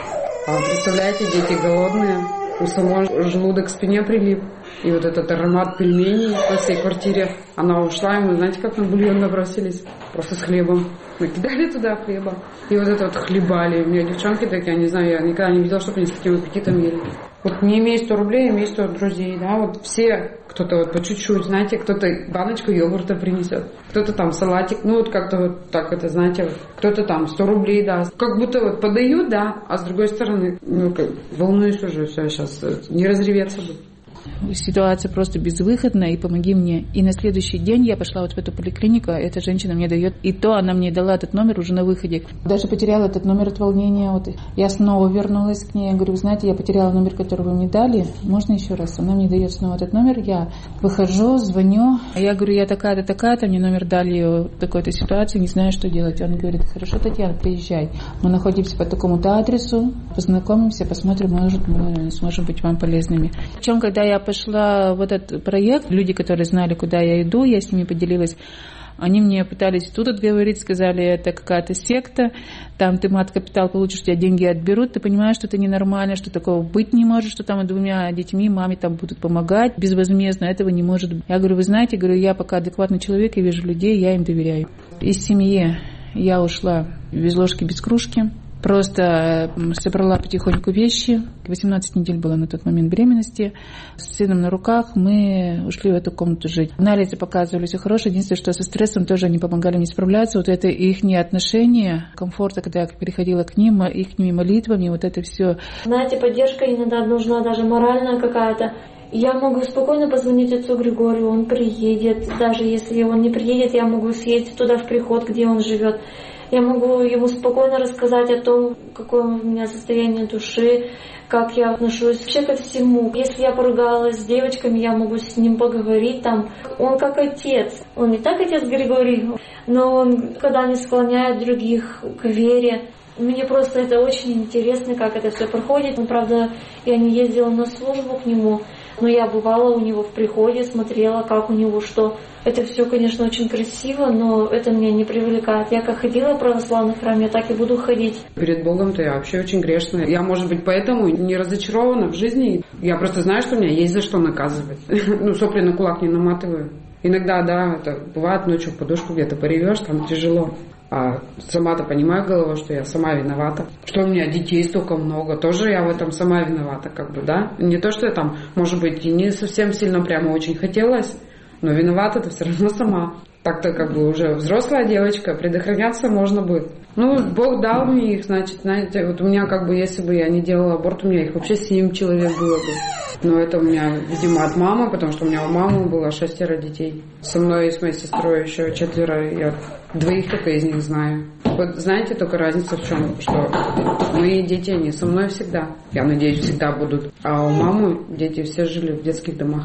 А представляете, дети голодные. У самой желудок к спине прилип. И вот этот аромат пельменей по всей квартире. Она ушла, и мы, знаете, как на бульон набросились? Просто с хлебом. Мы кидали туда хлеба. И вот это вот хлебали. У меня девчонки такие, я не знаю, я никогда не видела, чтобы они с таким аппетитом ели. Вот не имея сто рублей, имея сто друзей, да, вот все, кто-то вот по чуть-чуть, знаете, кто-то баночку йогурта принесет, кто-то там салатик, ну вот как-то вот так это, знаете, вот, кто-то там сто рублей даст. Как будто вот подают, да, а с другой стороны, ну, как, волнуюсь уже, все, сейчас не разреветься буду.
Ситуация просто безвыходная, и помоги мне. И на следующий день я пошла вот в эту поликлинику, эта женщина мне дает, и то она мне дала этот номер уже на выходе. Даже потеряла этот номер от волнения. Вот. Я снова вернулась к ней, я говорю, знаете, я потеряла номер, который вы мне дали, можно еще раз? Она мне дает снова этот номер, я выхожу, звоню, я говорю, я такая-то, такая-то, мне номер дали в такой-то ситуации, не знаю, что делать. Он говорит, хорошо, Татьяна, приезжай, мы находимся по такому-то адресу, познакомимся, посмотрим, может, мы сможем быть вам полезными. Причем, когда я пошла в этот проект, люди, которые знали, куда я иду, я с ними поделилась, они мне пытались тут отговорить, сказали, это какая-то секта, там ты мат-капитал получишь, у тебя деньги отберут, ты понимаешь, что это ненормально, что такого быть не может, что там двумя детьми маме там будут помогать безвозмездно, этого не может быть. Я говорю, вы знаете, говорю, я пока адекватный человек, я вижу людей, я им доверяю. Из семьи я ушла без ложки, без кружки. Просто собрала потихоньку вещи. восемнадцать недель была на тот момент беременности. С сыном на руках мы ушли в эту комнату жить. Анализы показывали все хорошее. Единственное, что со стрессом тоже они помогали не справляться. Вот это их отношение, комфорта, когда я переходила к ним, их молитвами, вот это все.
Знаете, поддержка иногда нужна, даже моральная какая-то. Я могу спокойно позвонить отцу Григорию, он приедет. Даже если он не приедет, я могу съездить туда в приход, где он живет. Я могу ему спокойно рассказать о том, какое у меня состояние души, как я отношусь вообще ко всему. Если я поругалась с девочками, я могу с ним поговорить там. Он как отец. Он не так отец Григорий, но он когда не склоняет других к вере. Мне просто это очень интересно, как это все проходит. Ну, правда, я не ездила на службу к нему, но я бывала у него в приходе, смотрела, как у него что. Это все, конечно, очень красиво, но это меня не привлекает. Я как ходила в православный храм, я так и буду ходить.
Перед Богом-то я вообще очень грешная. Я, может быть, поэтому не разочарована в жизни. Я просто знаю, что у меня есть за что наказывать. Ну, сопли на кулак не наматываю. Иногда, да, это бывает, ночью в подушку где-то поревешь, там тяжело. А сама-то понимаю головой, что я сама виновата. Что у меня детей столько много, тоже я в этом сама виновата, как бы, да. Не то, что я там, может быть, и не совсем сильно прямо очень хотелось, но виновата-то все равно сама. Так-то как бы уже взрослая девочка, предохраняться можно будет. Ну, Бог дал мне их, значит, знаете, вот у меня как бы, если бы я не делала аборт, у меня их вообще семь человек было бы. Но это у меня, видимо, от мамы, потому что у меня у мамы было шестеро детей. Со мной и с моей сестрой еще четверо, я двоих только из них знаю. Вот знаете, только разница в чем, что мои дети, они со мной всегда. Я надеюсь, всегда будут. А у мамы дети все жили в детских домах.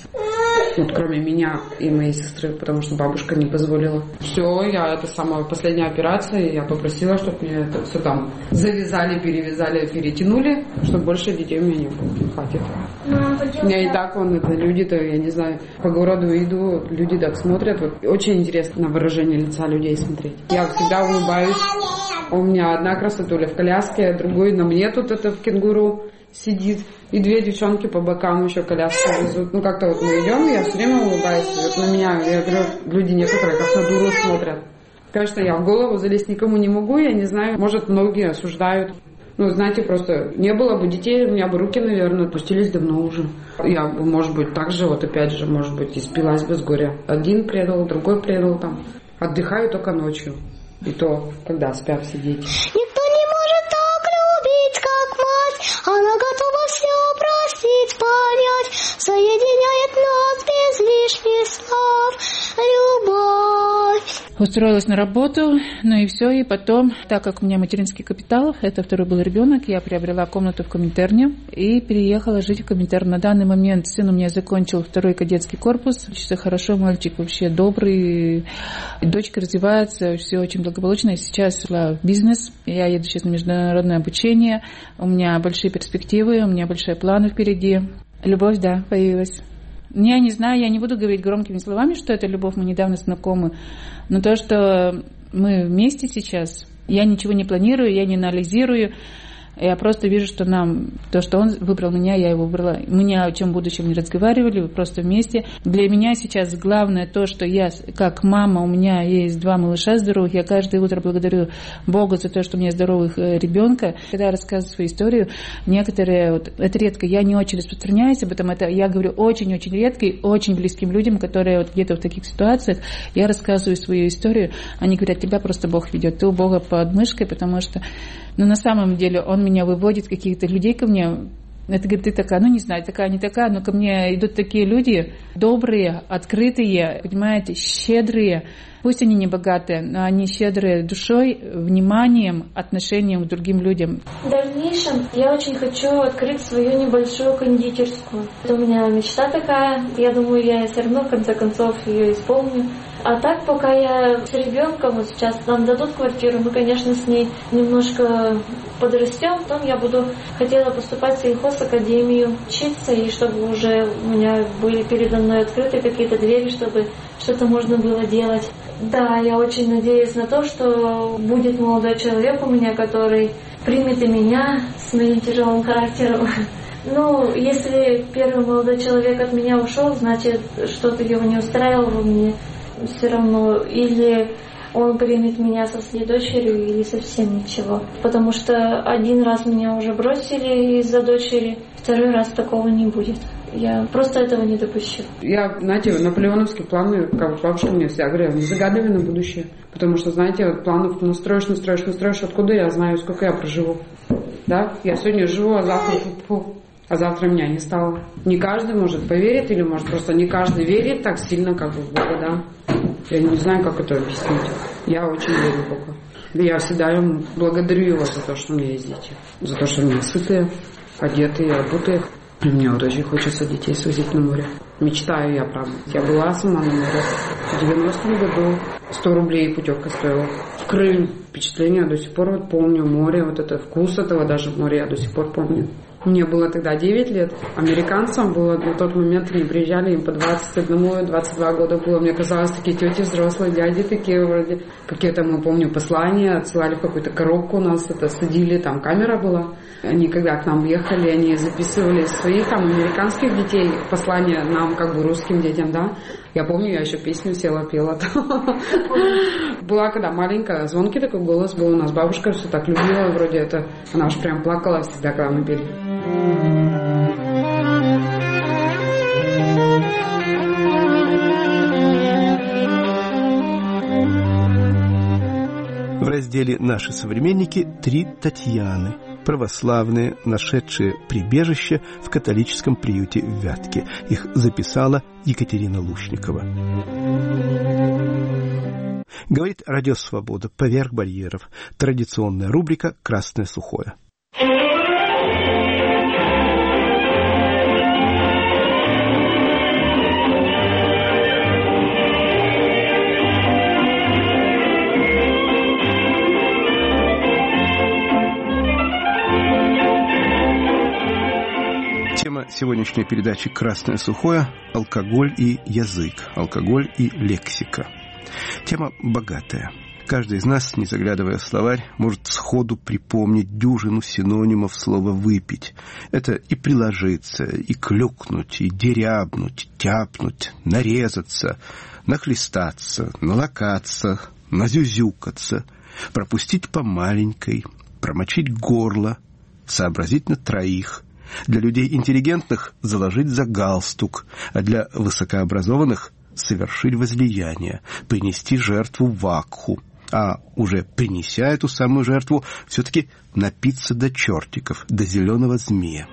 Вот кроме меня и моей сестры, потому что бабушка не позволила. Все, я это самая последняя операция, я попросила, чтобы мне это все там завязали, перевязали, перетянули, чтобы больше детей у меня не было. Хватит. У меня и так вон это люди-то, я не знаю, по городу иду, люди так смотрят. Вот, очень интересно на выражение лица людей смотреть. Я всегда улыбаюсь. У меня одна красотуля в коляске, другой на мне тут это в кенгуру сидит. И две девчонки по бокам еще коляску везут. Ну, как-то вот мы идем, я все время улыбаюсь. Вот на меня, я говорю, люди некоторые как на дуру смотрят. Конечно, я в голову залезть никому не могу, я не знаю, может, многие осуждают. Ну, знаете, просто не было бы детей, у меня бы руки, наверное, отпустились давно уже. Я бы, может быть, так же, вот опять же, может быть, испилась бы с горя. Один предал, другой предал там. Отдыхаю только ночью. И то, когда спят все дети.
Никто не может так любить, как мать. Она готова все простить, понять. Соединяет нас без лишних слов. Любовь.
Устроилась на работу, ну и все, и потом, так как у меня материнский капитал, это второй был ребенок, я приобрела комнату в Коминтерне и переехала жить в Коминтерн. На данный момент сын у меня закончил второй кадетский корпус, учится хорошо, мальчик вообще добрый, дочка развивается, все очень благополучно. Сейчас шла в бизнес, я еду сейчас на международное обучение, у меня большие перспективы, у меня большие планы впереди. Любовь, да, появилась. Я не знаю, я не буду говорить громкими словами, что это любовь, мы недавно знакомы, но то, что мы вместе сейчас, я ничего не планирую, я не анализирую, я просто вижу, что нам, то, что он выбрал меня, я его выбрала. Мы ни о чем будущем не разговаривали, мы просто вместе. Для меня сейчас главное то, что я, как мама, у меня есть два малыша здоровых, я каждое утро благодарю Бога за то, что у меня здоровых ребенка. Когда я рассказываю свою историю, некоторые, вот, это редко, я не очень распространяюсь об этом, это я говорю очень-очень редко и очень близким людям, которые вот где-то в таких ситуациях, я рассказываю свою историю, они говорят, тебя просто Бог ведет, ты у Бога под мышкой, потому что, ну, на самом деле, он меня выводит, каких-то людей ко мне. Это говорит, ты такая, ну не знаю, такая, не такая, но ко мне идут такие люди, добрые, открытые, понимаете, щедрые. Пусть они не богатые, но они щедрые душой, вниманием, отношением к другим людям.
В дальнейшем я очень хочу открыть свою небольшую кондитерскую. Это у меня мечта такая. Я думаю, я все равно в конце концов ее исполню. А так, пока я с ребенком, вот сейчас нам дадут квартиру, мы, конечно, с ней немножко подрастем. Потом я буду, хотела поступать в сельхозакадемию, учиться, и чтобы уже у меня были передо мной открыты какие-то двери, чтобы что-то можно было делать. Да, я очень надеюсь на то, что будет молодой человек у меня, который примет и меня с моим тяжелым характером. Ну, если первый молодой человек от меня ушел, значит, что-то его не устраивало мне все равно. Или он примет меня со своей дочерью, или совсем ничего. Потому что один раз меня уже бросили из-за дочери, второй раз такого не будет. Я просто этого не допущу.
Я, знаете, наполеоновские планы, как бабушка мне всегда говорила, не загадывай на будущее. Потому что, знаете, вот планов настроишь, настроишь, настроишь, откуда я знаю, сколько я проживу. Да? Я сегодня живу, а завтра... Фу, а завтра меня не стало. Не каждый может поверить, или может просто не каждый верит так сильно, как в Бога, да. Я не знаю, как это объяснить. Я очень верю в Бога. Я всегда ему благодарю его за то, что у меня есть дети. За то, что у меня сытые, одетые, обутые. Мне вот очень хочется детей свозить на море. Мечтаю я, правда. Я была сама на море. В девяностом году сто рублей путевка стоила. В Крым. Впечатление до сих пор вот помню. Море, вот это вкус этого даже моря я до сих пор помню. Мне было тогда девять лет. Американцам было на тот момент, они приезжали, им по двадцать один, двадцать два года было. Мне казалось, такие тети взрослые, дяди такие вроде. Какие-то, мы помню, послания отсылали в какую-то коробку, у нас это судили, там камера была. Они, когда к нам ехали, они записывали своих там американских детей послания нам, как бы русским детям, да. Я помню, я еще песню села, пела. Была когда маленькая, звонкий такой голос был у нас. Бабушка все так любила, вроде это. Она уж прям плакала всегда, когда мы пели.
В разделе «Наши современники» три Татьяны, православные, нашедшие прибежище в католическом приюте в Вятке. Их записала Екатерина Лушникова. Говорит Радио Свобода, поверх барьеров. Традиционная рубрика «Красное сухое». Тема сегодняшней передачи «Красное сухое» – алкоголь и язык, алкоголь и лексика. Тема богатая. Каждый из нас, не заглядывая в словарь, может сходу припомнить дюжину синонимов слова «выпить». Это и приложиться, и клюкнуть, и дерябнуть, тяпнуть, нарезаться, нахлестаться, налокаться, назюзюкаться, пропустить по маленькой, промочить горло, сообразить на троих. Для людей интеллигентных заложить за галстук, а для высокообразованных совершить возлияние, принести жертву вакху, а уже принеся эту самую жертву, все-таки напиться до чертиков, до зеленого змея.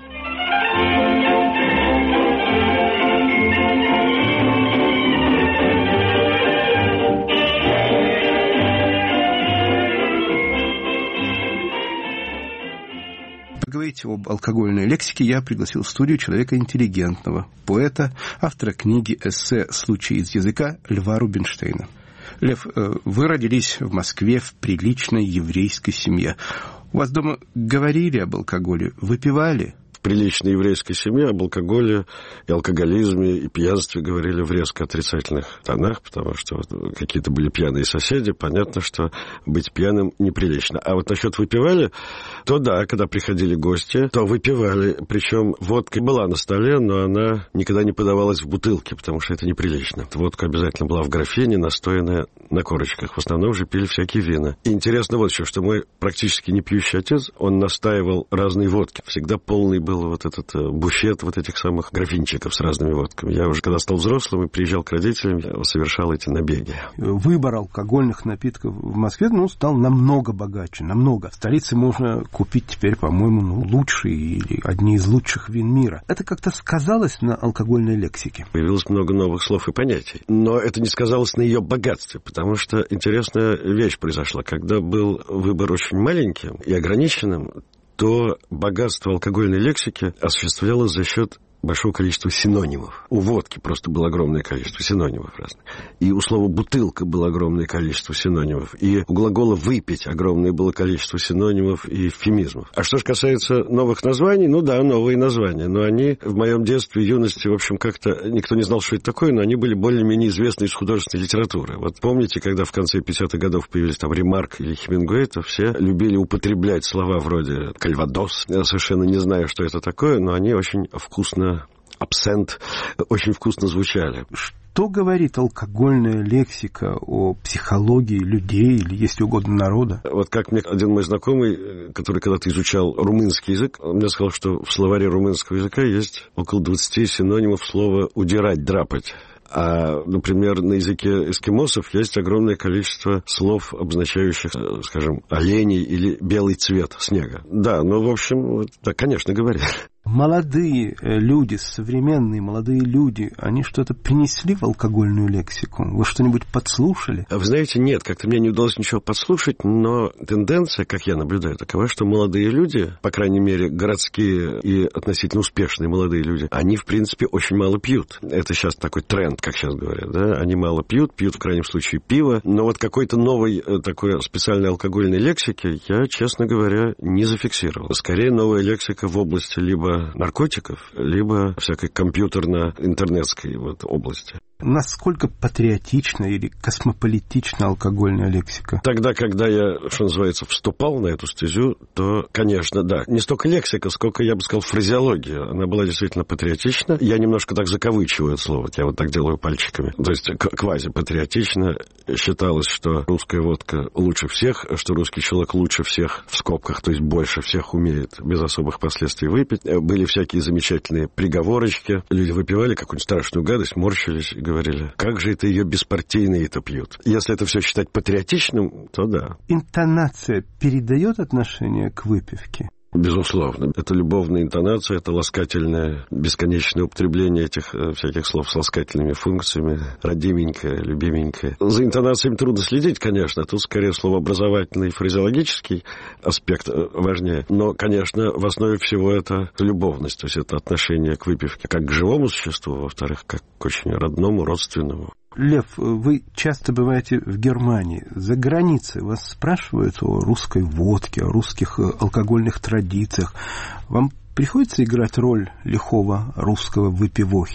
Поговорить об алкогольной лексике я пригласил в студию человека интеллигентного, поэта, автора книги эссе «Случаи из языка» Льва Рубинштейна. Лев, вы родились в Москве в приличной еврейской семье. У вас дома говорили об алкоголе, выпивали?
В приличной еврейской семье об алкоголе и алкоголизме и пьянстве говорили в резко отрицательных тонах, потому что вот какие-то были пьяные соседи, понятно, что быть пьяным неприлично. А вот насчет выпивали, то да, когда приходили гости, то выпивали, причем водка была на столе, но она никогда не подавалась в бутылке, потому что это неприлично. Водка обязательно была в графине, настоянная на корочках. В основном же пили всякие вина. И интересно вот еще, что мой практически не пьющий отец, он настаивал разные водки. Всегда полный был был вот этот буфет вот этих самых графинчиков с разными водками. Я уже, когда стал взрослым и приезжал к родителям, я совершал эти набеги.
Выбор алкогольных напитков в Москве, ну, стал намного богаче, намного. В столице можно купить теперь, по-моему, ну, лучшие или одни из лучших вин мира. Это как-то сказалось на алкогольной лексике?
Появилось много новых слов и понятий. Но это не сказалось на ее богатстве, потому что интересная вещь произошла. Когда был выбор очень маленьким и ограниченным, то богатство алкогольной лексики осуществлялось за счет большого количества синонимов. У водки просто было огромное количество синонимов разных. И у слова «бутылка» было огромное количество синонимов. И у глагола «выпить» огромное было количество синонимов и эвфемизмов. А что же касается новых названий, ну да, новые названия. Но они в моем детстве, юности, в общем, как-то никто не знал, что это такое, но они были более-менее известны из художественной литературы. Вот помните, когда в конце пятидесятых годов появились там Ремарк или Хемингуэй, то все любили употреблять слова вроде «кальвадос». Я совершенно не знаю, что это такое, но они очень вкусно абсент, очень вкусно звучали.
Что говорит алкогольная лексика о психологии людей или, если угодно, народа?
Вот как мне один мой знакомый, который когда-то изучал румынский язык, он мне сказал, что в словаре румынского языка есть около двадцати синонимов слова «удирать», «драпать». А, например, на языке эскимосов есть огромное количество слов, обозначающих, скажем, оленей или белый цвет снега. Да, ну, в общем, да, конечно, говорят.
Молодые люди, современные молодые люди, они что-то принесли в алкогольную лексику? Вы что-нибудь подслушали?
Вы знаете, нет, как-то мне не удалось ничего подслушать, но тенденция, как я наблюдаю, такова, что молодые люди, по крайней мере, городские и относительно успешные молодые люди, они, в принципе, очень мало пьют. Это сейчас такой тренд, как сейчас говорят, да? Они мало пьют, пьют, в крайнем случае, пиво, но вот какой-то новой такой специальной алкогольной лексики я, честно говоря, не зафиксировал. Скорее, новая лексика в области либо наркотиков, либо всякой компьютерно-интернетской вот области.
Насколько патриотична или космополитична алкогольная лексика?
Тогда, когда я, что называется, вступал на эту стезю, то, конечно, да. Не столько лексика, сколько, я бы сказал, фразеология. Она была действительно патриотична. Я немножко так закавычиваю это слово. Я вот так делаю пальчиками. То есть квази-патриотично. Считалось, что русская водка лучше всех, что русский человек лучше всех в скобках, то есть больше всех умеет без особых последствий выпить. Были всякие замечательные приговорочки. Люди выпивали какую-нибудь страшную гадость, морщились и говорили, как же это ее беспартийные это пьют. Если это все считать патриотичным, то да.
Интонация передает отношение к выпивке?
Безусловно. Это любовная интонация, это ласкательное, бесконечное употребление этих э, всяких слов с ласкательными функциями. Родименькая, любименькая. За интонациями трудно следить, конечно. Тут скорее словообразовательный и фразеологический аспект э, важнее. Но, конечно, в основе всего это любовность. То есть это отношение к выпивке как к живому существу, во-вторых, как к очень родному, родственному.
Лев, вы часто бываете в Германии, за границей. Вас спрашивают о русской водке, о русских алкогольных традициях. Вам приходится играть роль лихого русского выпивохи?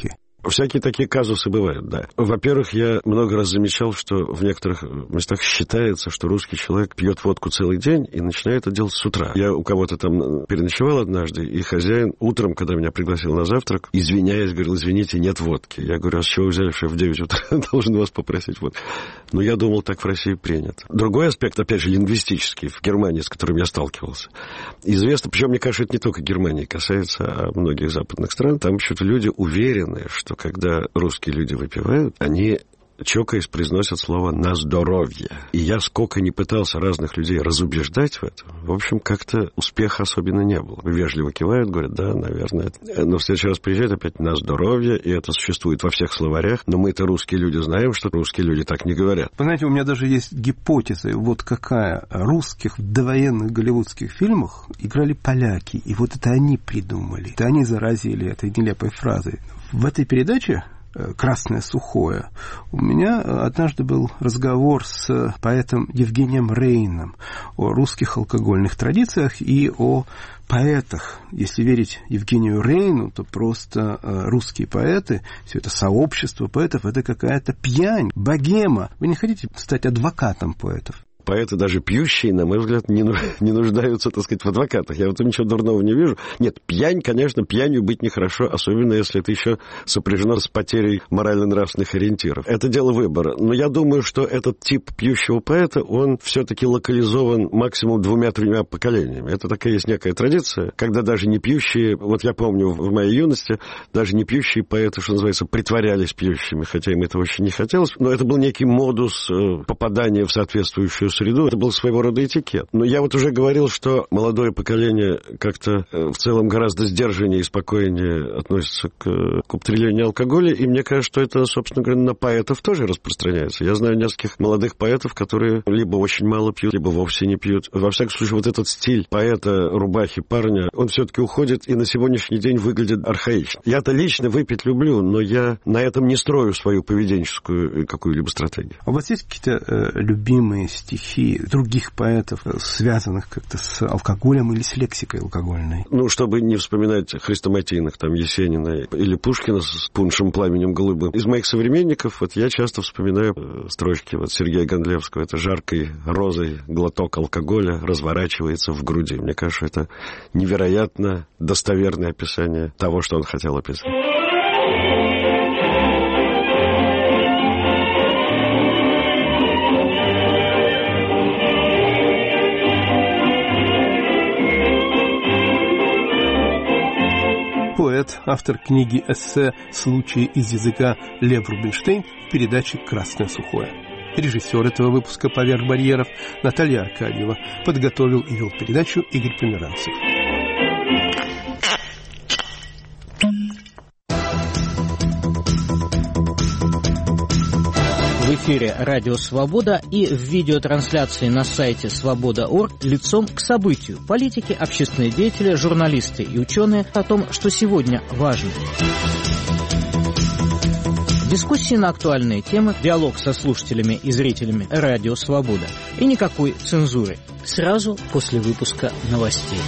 Всякие такие казусы бывают, да. Во-первых, я много раз замечал, что в некоторых местах считается, что русский человек пьет водку целый день и начинает это делать с утра. Я у кого-то там переночевал однажды, и хозяин утром, когда меня пригласил на завтрак, извиняясь, говорил: извините, нет водки. Я говорю: а с чего вы взяли, что я в девять утра должен вас попросить водки? Но я думал, так в России принято. Другой аспект, опять же, лингвистический, в Германии, с которым я сталкивался. Известно, причем, мне кажется, это не только Германии касается, а многих западных стран, там почему-то люди уверены, что когда русские люди выпивают, они, чокаясь, произносят слово «на здоровье». И я сколько не пытался разных людей разубеждать в этом, в общем, как-то успеха особенно не было. Вежливо кивают, говорят: да, наверное. Но в следующий раз приезжают опять «на здоровье», и это существует во всех словарях. Но мы-то, русские люди, знаем, что русские люди так не говорят.
Вы знаете, у меня даже есть гипотеза, вот какая. Русских в довоенных голливудских фильмах играли поляки, и вот это они придумали. Это они заразили этой нелепой фразой. В этой передаче «Красное сухое» у меня однажды был разговор с поэтом Евгением Рейном о русских алкогольных традициях и о поэтах. Если верить Евгению Рейну, то просто русские поэты, все это сообщество поэтов, это какая-то пьянь, богема. Вы не хотите стать адвокатом поэтов?
Поэты, даже пьющие, на мой взгляд, не, не нуждаются, так сказать, в адвокатах. Я в этом ничего дурного не вижу. Нет, пьянь, конечно, пьянью быть нехорошо, особенно если это еще сопряжено с потерей морально-нравственных ориентиров. Это дело выбора. Но я думаю, что этот тип пьющего поэта, он все-таки локализован максимум двумя-тремя поколениями. Это такая есть некая традиция, когда даже не пьющие, вот я помню в моей юности, даже не пьющие поэты, что называется, притворялись пьющими, хотя им этого очень не хотелось, но это был некий модус попадания в соответствующую среду, это был своего рода этикет. Но я вот уже говорил, что молодое поколение как-то в целом гораздо сдержаннее и спокойнее относится к, к употреблению алкоголя, и мне кажется, что это, собственно говоря, на поэтов тоже распространяется. Я знаю нескольких молодых поэтов, которые либо очень мало пьют, либо вовсе не пьют. Во всяком случае, вот этот стиль поэта, рубахи, парня, он все-таки уходит и на сегодняшний день выглядит архаично. Я-то лично выпить люблю, но я на этом не строю свою поведенческую какую-либо стратегию.
А у вас есть какие-то э, любимые стихи других поэтов, связанных как-то с алкоголем или с лексикой алкогольной?
Ну, чтобы не вспоминать хрестоматийных, там, Есенина или Пушкина с «Пуншем пламенем голубым». Из моих современников вот я часто вспоминаю строчки вот Сергея Гондлевского. Это «Жаркой розой глоток алкоголя разворачивается в груди». Мне кажется, это невероятно достоверное описание того, что он хотел описать.
Поэт, автор книги-эссе «Случаи из языка» Лев Рубинштейн в передаче «Красное сухое». Режиссер этого выпуска «Поверх барьеров» Наталья Аркадьева. Подготовил и вел передачу Игорь Померанцев.
В эфире «Радио Свобода» и в видеотрансляции на сайте свобода точка орг лицом к событию. Политики, общественные деятели, журналисты и ученые о том, что сегодня важно. Дискуссии на актуальные темы, диалог со слушателями и зрителями «Радио Свобода». И никакой цензуры. Сразу после выпуска новостей.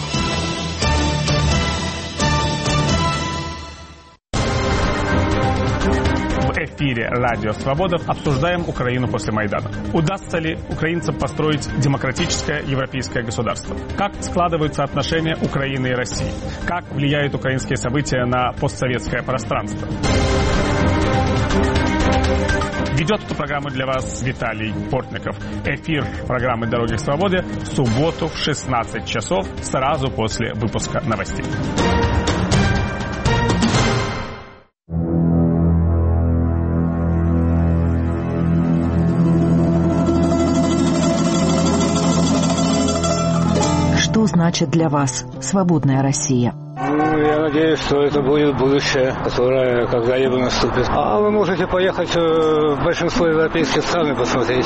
В эфире «Радио Свобода» обсуждаем Украину после Майдана. Удастся ли украинцам построить демократическое европейское государство? Как складываются отношения Украины и России? Как влияют украинские события на постсоветское пространство? Ведет эту программу для вас Виталий Портников. Эфир программы «Дороги к свободе» в субботу в шестнадцать часов, сразу после выпуска новостей.
Что значит для вас свободная Россия?
Ну, я надеюсь, что это будет будущее, которое когда-либо наступит. А вы можете поехать в большинство европейских стран и посмотреть.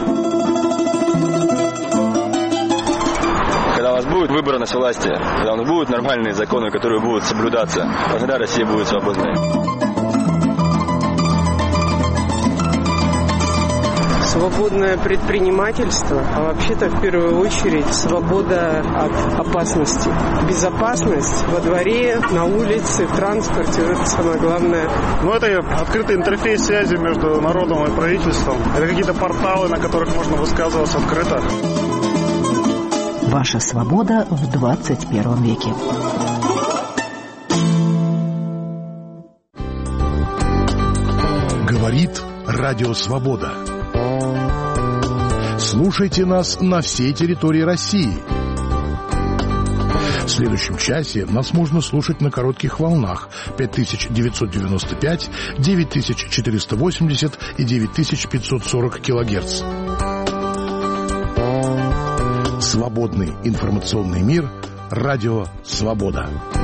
Когда у вас будет выбор на власти, когда у нас будут нормальные законы, которые будут соблюдаться, тогда Россия будет свободной.
свободное предпринимательство, а вообще-то в первую очередь свобода от опасности. Безопасность во дворе, на улице, в транспорте, это самое главное.
Ну, это открытый интерфейс связи между народом и правительством. Это какие-то порталы, на которых можно высказываться открыто.
Ваша свобода в двадцать первом веке.
Говорит Радио Свобода. Слушайте нас на всей территории России. В следующем часе нас можно слушать на коротких волнах пять тысяч девятьсот девяносто пять, девять тысяч четыреста восемьдесят и девять тысяч пятьсот сорок килогерц. Свободный информационный мир. Радио Свобода.